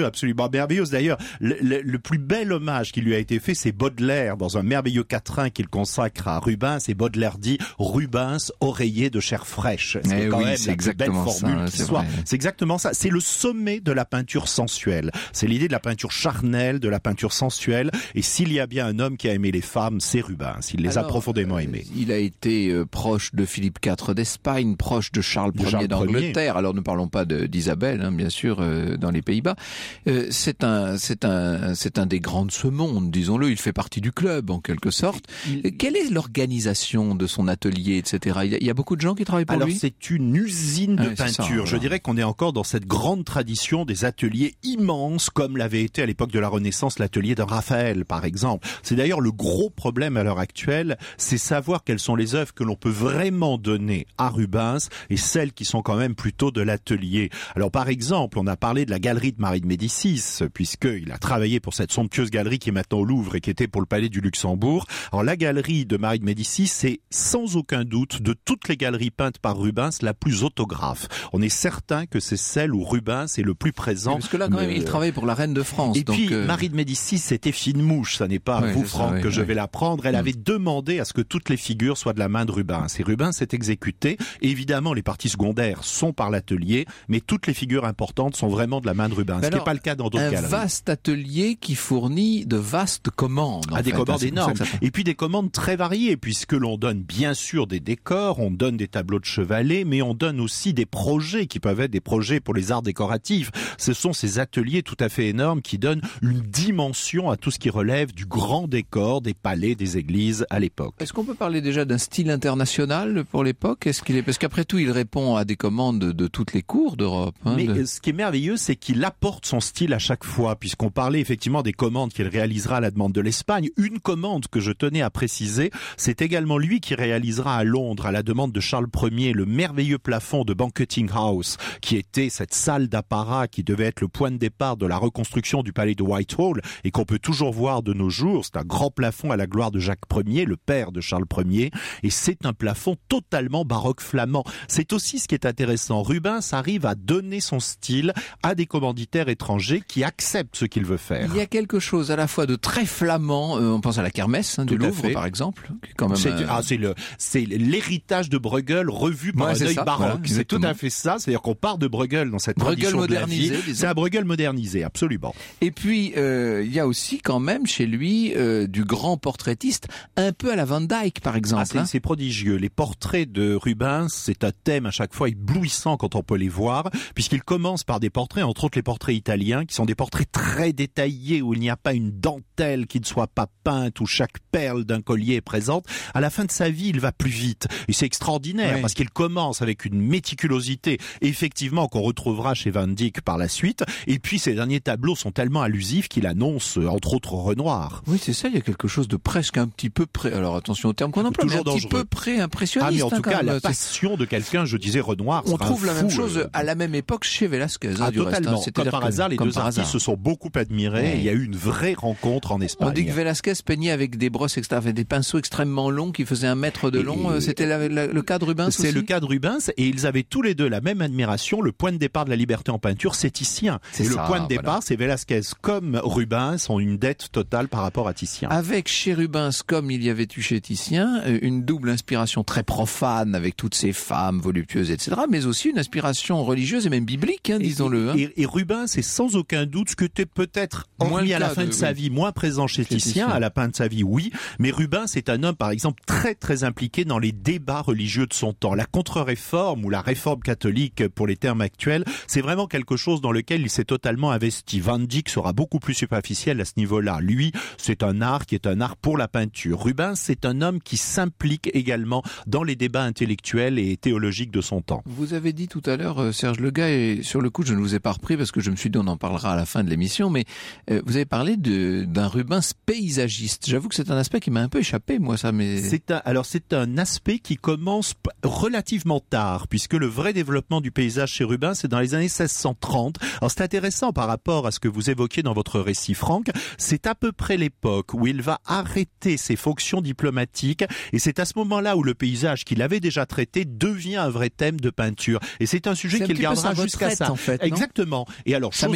oh, merveilleuse d'ailleurs. Le, le, le plus bel hommage qui lui a été fait, c'est Baudelaire dans un merveilleux quatrain qu'il consacre à Rubens. Et Baudelaire dit Rubens, oreiller de chair fraîche. C'est eh quand oui, même c'est la plus belle formule ça, qui c'est soit. vrai. C'est exactement ça. C'est le sommet de la peinture sensuelle. C'est l'idée de la peinture charnelle, de la peinture sensuelle. Et s'il y a bien un homme qui a aimé les femmes, c'est Rubens. Il les Alors, a profondément aimées. Euh, il a été euh, proche de Philippe quatre d'Espagne, proche de Charles De Ier Charles d'Angleterre. Alors ne parlons pas de, d'Isabelle, hein, bien sûr, euh, dans les Pays-Bas. Euh, c'est un, c'est un, c'est un des grands de ce monde, disons-le. Il fait partie du club, en quelque sorte. Il... Quelle est l'organisation de son atelier, et cetera. Il y a, il y a beaucoup de gens qui travaillent pour Alors, lui. Alors c'est une usine de ouais, peinture. Ça, Je dirais qu'on est encore dans cette grande tradition des ateliers immenses, comme l'avait été à l'époque de la Renaissance l'atelier de Raphaël, par exemple. C'est d'ailleurs le gros problème à l'heure actuelle, c'est savoir quelles sont les œuvres que l'on peut vraiment donner à Rubens et celles qui sont quand même plutôt de l'atelier. Alors par exemple, on a parlé de la galerie de Marie de Médicis, puisqu'il a travaillé pour cette somptueuse galerie qui est maintenant au Louvre et qui était pour le Palais du Luxembourg. Alors la galerie de Marie de Médicis, c'est sans aucun doute de toutes les galeries peintes par Rubens la plus autographe. On est certain que c'est celle où Rubens est le plus présent. Oui, parce que là, quand même, il travaille pour la reine de France. Et donc puis, euh... Marie de Médicis, c'était fine mouche. Ça n'est pas à ouais, vous, Franck, ça, ouais, que je ouais. vais la prendre. Elle mmh. avait demandé à ce que toutes les figures soient de la main de Rubens. Et Rubens s'est exécuté. Et évidemment, les parties secondaires sont par l'atelier, mais toutes les figures importantes sont vraiment de la main de Rubens. Ce qui n'est pas le cas dans d'autres un galeries. Un vaste atelier qui fournit de vastes commandes. Ah, des fait, commandes hein, énormes. Et puis des commandes très variées, puisque l'on donne bien sûr des décors, on donne des tableaux de chevalet, mais on donne aussi des projets qui peuvent être des projets pour les arts décoratifs. Ce sont ces ateliers tout à fait énormes qui donnent une dimension à tout ce qui relève du grand décor des palais, des églises à l'époque. Est-ce qu'on peut parler déjà d'un style international pour l'époque ? Est-ce qu'il est parce qu'après tout, il répond à des commandes de, de toutes les cours d'Europe. Hein, mais de... ce qui est merveilleux, c'est qu'il apporte son style à chaque fois, puisqu'on parlait effectivement des commandes qu'il réalisera à la demande de l'Espagne. Une commande que je tenais à préciser, c'est également lui qui réalisera à Londres, à la demande de Charles Ier, le merveilleux plafond de Banqueting House, qui était cette salle d'apparat qui devait être le point de départ de la reconstruction du palais de Whitehall et qu'on peut toujours voir de nos jours. C'est un grand plafond à la gloire de Jacques Ier, le père de Charles Ier, et c'est un plafond totalement baroque flamand. C'est aussi ce qui est intéressant. Rubens arrive à donner son style à des commanditaires étrangers qui acceptent ce qu'il veut faire. Il y a quelque chose à la fois de très flamand, euh, on pense à la kermesse hein, du Louvre par exemple, qui est quand même c'est, euh... ah, c'est le c'est l'héritage de Bruegel revu par ouais, un œil ça, baroque. voilà, c'est tout à fait ça, c'est-à-dire qu'on part de Bruegel dans cette Bruegel tradition modernisé, de la vie. disons. C'est un Bruegel modernisé, absolument. Et puis euh, il y a aussi quand même chez lui euh, du grand portraitiste, un peu à la Van Dyck par exemple. Ah, c'est, hein. c'est prodigieux. Les portraits de Rubens, c'est un thème à chaque fois éblouissant quand on peut les voir, puisqu'il commence par des portraits, entre autres les portraits italiens, qui sont des portraits très détaillés où il n'y a pas une dentelle qui ne soit pas peinte, où chaque perle d'un collier est présente. À la fin de sa vie, il va plus vite. Et c'est extraordinaire, oui. parce qu'il commence avec une méticulosité, effectivement, qu'on retrouvera chez Van Dyck par la suite. Et puis, ces derniers tableaux sont tellement allusifs qu'il annonce, entre autres, Renoir. Oui, c'est ça, il y a quelque chose de presque un petit peu près, alors attention au terme qu'on emploie, mais un dangereux. petit peu pré-impressionniste. Ah, mais en tout hein, cas, même. la passion de quelqu'un, je disais Renoir, on trouve la fou, même chose euh... à la même époque chez Velasquez. Ah, hein, du totalement. Reste, hein. Comme par hasard, les comme deux artistes hasard. se sont beaucoup admirés. Ouais. Et il y a eu une vraie rencontre en Espagne. On dit que Velasquez peignait avec des brosses extra, avec des pinceaux extrêmement longs qui faisaient un mètre de long. Et... C'était la, la, le cas de Rubens aussi. C'est le cas de Rubens, et ils avaient tous les deux la même admiration. Le point de départ de la liberté en peinture, c'est Titien. C'est et ça, le point de départ, voilà. c'est Velasquez. Comme Rubens ont une dette totale par rapport à Titien. Avec chez Rubens, comme il y avait eu chez Titien, une double inspiration très profane avec toutes ces femmes voluptueuses, et cetera, mais aussi une inspiration religieuse et même biblique, hein, disons-le. Hein. Et, et, et Rubens est sans aucun doute ce que t'es peut-être, hormis à la fin de, de sa oui. vie, moins présent chez Titien, Titien, à la fin de sa vie, oui, mais Rubens est un homme, par exemple, très très impliqué dans les débats religieux de son temps. La contre-réforme ou la réforme catholique, pour les termes actuels, c'est vraiment quelque chose dans lequel il s'est totalement investi. Van Dyck sera beaucoup plus superficiel à ce niveau-là. Lui, c'est un art qui est un art pour la peinture. Rubens, c'est un homme qui s'implique également dans les débats intellectuels et théologiques de son temps. Vous avez dit tout à l'heure, euh, Serge Legas, et sur le coup, je ne vous ai pas repris parce que je me suis dit on en parlera à la fin de l'émission, mais euh, vous avez parlé de, d'un Rubens paysagiste. J'avoue que c'est un aspect qui m'a un peu échappé, moi, ça. Mais c'est un, alors c'est un aspect qui commence p- relativement tard, puisque le vrai développement du paysage chez Rubens, c'est dans les années seize cent trente. Alors c'est intéressant par rapport à ce que vous évoquiez dans votre récit, Franck. C'est à peu près l'époque où il va arrêter ses fonctions diplomatiques, et c'est à ce moment-là où le paysage qu'il avait déjà traité devient un vrai thème de peinture. Et c'est un sujet c'est qu'il un gardera jusqu'à retraite, ça. En fait, exactement. Et alors, sa chose méditation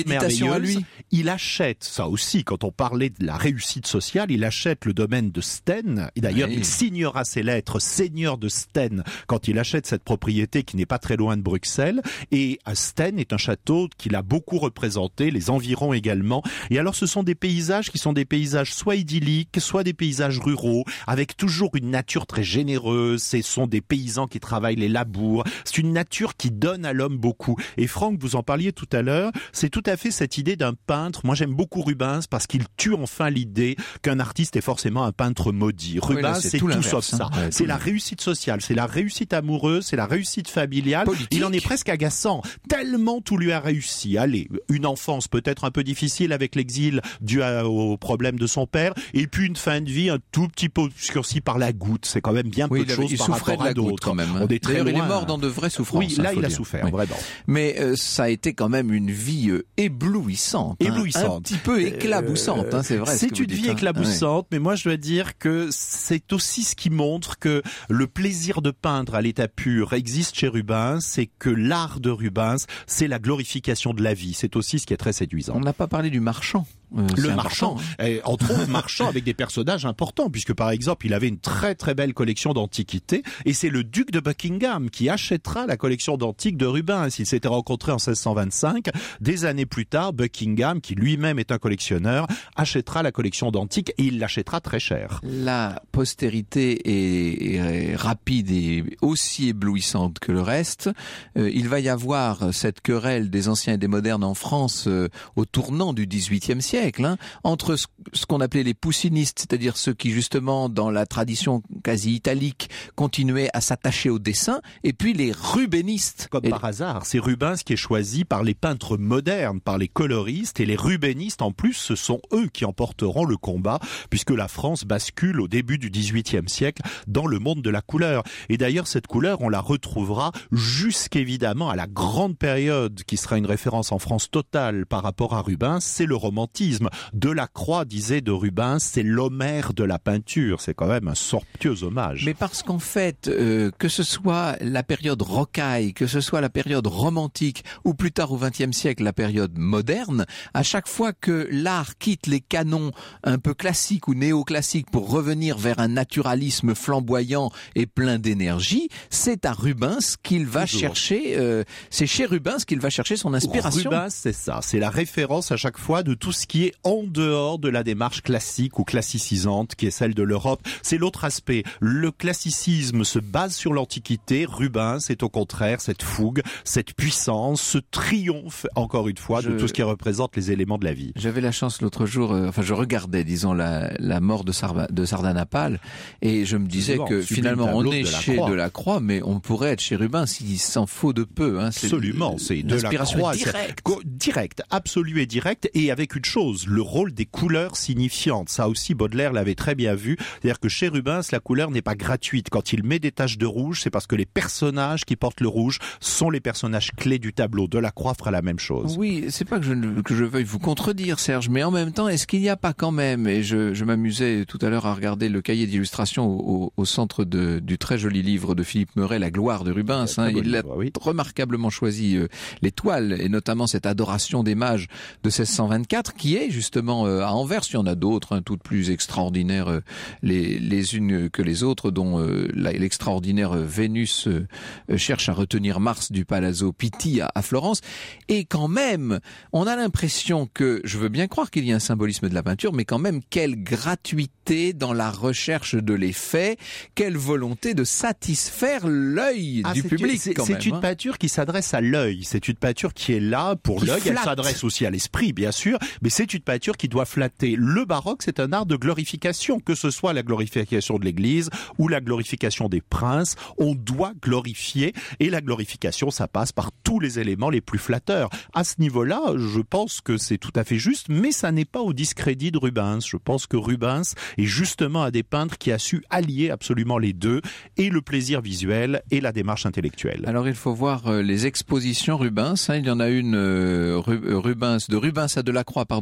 à lui. Il achète, ça aussi, quand on parlait de la réussite sociale, il achète le domaine de Sten. Et d'ailleurs, oui. il signera ses lettres seigneur de Sten quand il achète cette propriété qui n'est pas très loin de Bruxelles. Et Sten est un château qu'il a beaucoup représenté, les environs également. Et alors, ce sont des paysages qui sont des paysages soit idylliques, soit des paysages ruraux, avec toujours une nature très généreuse. Ce sont des paysans qui travaillent les labours. C'est une nature qui donne à l'homme beaucoup. Et Franck, vous en parliez tout à l'heure, c'est tout à fait cette idée d'un peintre. Moi, j'aime beaucoup Rubens parce qu'il tue enfin l'idée qu'un artiste est forcément un peintre maudit. Rubens, oui, là, c'est, c'est tout, tout sauf ça. Hein. Ouais, c'est la réussite sociale, c'est la réussite amoureuse, c'est la réussite familiale. Politique. Il en est presque agaçant, tellement tout lui a réussi. Allez, une enfance peut-être un peu difficile avec l'exil dû à, au problème de son père, et puis une fin de vie un tout petit peu obscurcie par la goutte. C'est quand même bien oui, peu de avait, choses par rapport à d'autres. Quand même. On est très D'ailleurs, loin. Il est mort dans de vraies souffrances. Oui, là, hein, il a dire. souffert, oui. vraiment. Mais euh, ça a été quand même une vie euh, éblouissante. Éblouissante. Hein, un petit peu éclaboussante, euh, hein, c'est vrai. C'est une vie dites, éclaboussante, hein. Mais moi, je dois dire que c'est aussi ce qui montre que le plaisir de peindre à l'état pur existe chez Rubens, c'est que l'art de Rubens, c'est la glorification de la vie. C'est aussi ce qui est très séduisant. On n'a pas parlé du marchand. Euh, le marchand, hein. Et entre autres marchand avec des personnages importants, puisque par exemple il avait une très très belle collection d'antiquités, et c'est le duc de Buckingham qui achètera la collection d'antiques de Rubens. Ils s'étaient rencontrés en seize cent vingt-cinq. Des années plus tard, Buckingham, qui lui-même est un collectionneur, achètera la collection d'antiques et il l'achètera très cher. La postérité est, est rapide et aussi éblouissante que le reste. Euh, il va y avoir cette querelle des anciens et des modernes en France euh, au tournant du dix-huitième siècle. Hein, entre ce, ce qu'on appelait les poussinistes, c'est-à-dire ceux qui justement dans la tradition quasi italique continuaient à s'attacher au dessin, et puis les rubénistes. Comme et par hasard, c'est Rubens qui est choisi par les peintres modernes, par les coloristes, et les rubénistes en plus, ce sont eux qui emporteront le combat, puisque la France bascule au début du dix-huitième siècle dans le monde de la couleur. Et d'ailleurs, cette couleur, on la retrouvera jusqu'évidemment à la grande période qui sera une référence en France totale par rapport à Rubens, c'est le romantisme. Delacroix disait de Rubens, c'est l'Homère de la peinture. C'est quand même un somptueux hommage. Mais parce qu'en fait, euh, que ce soit la période rocaille, que ce soit la période romantique, ou plus tard au vingtième siècle, la période moderne, à chaque fois que l'art quitte les canons un peu classiques ou néoclassiques pour revenir vers un naturalisme flamboyant et plein d'énergie, c'est à Rubens qu'il va Toujours. chercher, euh, c'est chez Rubens qu'il va chercher son inspiration. Rubens, c'est ça. C'est la référence à chaque fois de tout ce qui est en dehors de la démarche classique ou classicisante qui est celle de l'Europe. C'est l'autre aspect. Le classicisme se base sur l'Antiquité. Rubens est au contraire cette fougue, cette puissance, ce triomphe, encore une fois, je... de tout ce qui représente les éléments de la vie. J'avais la chance l'autre jour, euh, enfin je regardais, disons, la, la mort de, Sarva, de Sardanapale, et je me disais Souvent, que finalement on est de chez Delacroix, mais on pourrait être chez Rubens s'il s'en faut de peu. Hein. C'est Absolument, c'est Delacroix direct. Direct, absolu et direct, et avec une chose, le rôle des couleurs signifiantes. Ça aussi, Baudelaire l'avait très bien vu. C'est-à-dire que chez Rubens, la couleur n'est pas gratuite. Quand il met des taches de rouge, c'est parce que les personnages qui portent le rouge sont les personnages clés du tableau. Delacroix fera la même chose. Oui, c'est pas que je, que je veuille vous contredire, Serge, mais en même temps, est-ce qu'il n'y a pas quand même, et je, je m'amusais tout à l'heure à regarder le cahier d'illustration au, au, au centre de, du très joli livre de Philippe Meuret, La gloire de Rubens. Hein, il a oui. remarquablement choisi euh, les toiles, et notamment cette adoration des mages de seize cent vingt-quatre, qui est justement euh, à Anvers. Il y en a d'autres, hein, toutes plus extraordinaires euh, les, les unes que les autres, dont euh, la, l'extraordinaire Vénus euh, cherche à retenir Mars du Palazzo Pitti à, à Florence. Et quand même, on a l'impression que, je veux bien croire qu'il y a un symbolisme de la peinture, mais quand même, quelle gratuité dans la recherche de l'effet, quelle volonté de satisfaire l'œil ah, du public. C'est, quand c'est même, une hein. peinture qui s'adresse à l'œil. C'est une peinture qui est là pour qui l'œil. Flatte. Elle s'adresse aussi à l'esprit, bien sûr, mais c'est une peinture qui doit flatter. Le baroque, c'est un art de glorification, que ce soit la glorification de l'Église ou la glorification des princes. On doit glorifier, et la glorification, ça passe par tous les éléments les plus flatteurs. À ce niveau-là, je pense que c'est tout à fait juste, mais ça n'est pas au discrédit de Rubens. Je pense que Rubens est justement un des peintres qui a su allier absolument les deux, et le plaisir visuel et la démarche intellectuelle. Alors il faut voir euh, les expositions Rubens. Hein. Il y en a une euh, Rubens, de Rubens à Delacroix, pardon,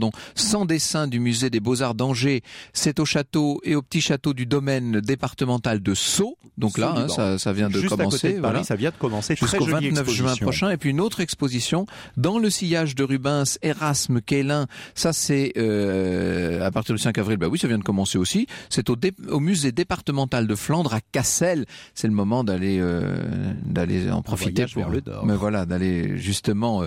exposition sans dessin du musée des Beaux-Arts d'Angers. C'est au château et au petit château du domaine départemental de Sceaux. Donc là, hein, ça, ça vient de Juste commencer. À côté de Paris, voilà. Ça vient de commencer. Jusqu'au vingt-neuf juin prochain. Et puis une autre exposition dans le sillage de Rubens, Erasme Quélin. Ça, c'est euh, à partir du cinq avril. Bah oui, ça vient de commencer aussi. C'est au, dé- au musée départemental de Flandre à Cassel. C'est le moment d'aller euh, d'aller en profiter pour vers le Nord. Mais voilà, d'aller justement euh,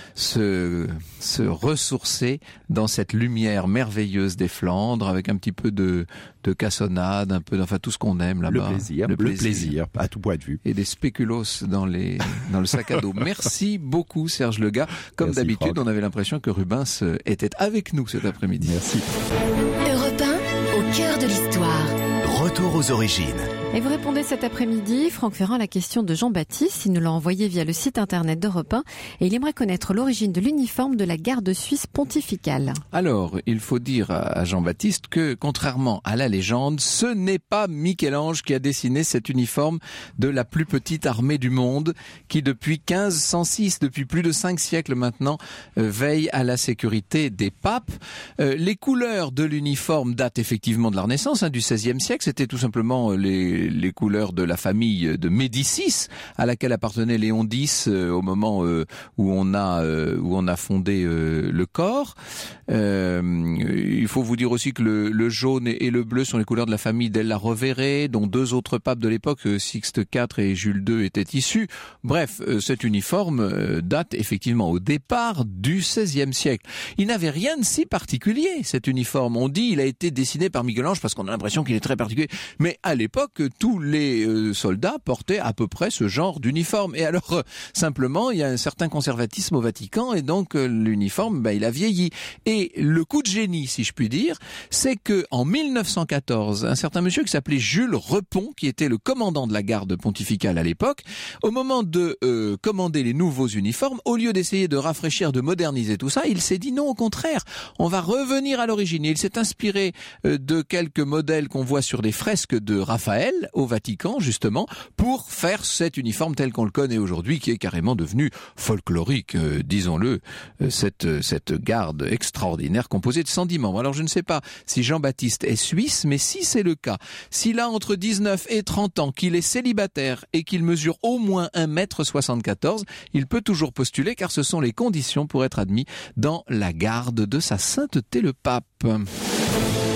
se se ressourcer dans cette lumière merveilleuse des Flandres, avec un petit peu de de cassonade, un peu, enfin tout ce qu'on aime là-bas. Le plaisir, le, le plaisir, plaisir, à tout point de vue. Et des spéculoos dans les dans le sac à dos. Merci beaucoup Serge Legas. Comme Merci, d'habitude, Franck. on avait l'impression que Rubens était avec nous cet après-midi. Merci. Europe un, au cœur de l'histoire. Retour aux origines. Et vous répondez cet après-midi, Franck Ferrand, à la question de Jean-Baptiste. Il nous l'a envoyé via le site internet d'Europe un et il aimerait connaître l'origine de l'uniforme de la garde suisse pontificale. Alors, il faut dire à Jean-Baptiste que, contrairement à la légende, ce n'est pas Michel-Ange qui a dessiné cet uniforme de la plus petite armée du monde, qui depuis quinze cent six, depuis plus de cinq siècles maintenant, euh, veille à la sécurité des papes. Euh, les couleurs de l'uniforme datent effectivement de la Renaissance, hein, du seizième siècle. C'était tout simplement les les couleurs de la famille de Médicis, à laquelle appartenait Léon X euh, au moment euh, où on a euh, où on a fondé euh, le corps. Euh, il faut vous dire aussi que le, le jaune et, et le bleu sont les couleurs de la famille Della Rovere, dont deux autres papes de l'époque, Sixte quatre et Jules deux, étaient issus. Bref, euh, cet uniforme euh, date effectivement au départ du seizième siècle. Il n'avait rien de si particulier, cet uniforme. On dit il a été dessiné par Michel-Ange parce qu'on a l'impression qu'il est très particulier. Mais à l'époque, tous les euh, soldats portaient à peu près ce genre d'uniforme. Et alors, euh, simplement, il y a un certain conservatisme au Vatican et donc euh, l'uniforme, bah, il a vieilli. Et le coup de génie, si je puis dire, c'est que en mille neuf cent quatorze, un certain monsieur qui s'appelait Jules Repon, qui était le commandant de la garde pontificale à l'époque, au moment de euh, commander les nouveaux uniformes, au lieu d'essayer de rafraîchir, de moderniser tout ça, il s'est dit non, au contraire, on va revenir à l'origine. Et il s'est inspiré euh, de quelques modèles qu'on voit sur des fresques de Raphaël au Vatican, justement, pour faire cet uniforme tel qu'on le connaît aujourd'hui, qui est carrément devenu folklorique, euh, disons-le, euh, cette, cette garde extraordinaire composée de cent dix membres. Alors je ne sais pas si Jean-Baptiste est suisse, mais si c'est le cas, s'il a entre dix-neuf et trente ans, qu'il est célibataire et qu'il mesure au moins un mètre soixante-quatorze, il peut toujours postuler car ce sont les conditions pour être admis dans la garde de sa sainteté le pape.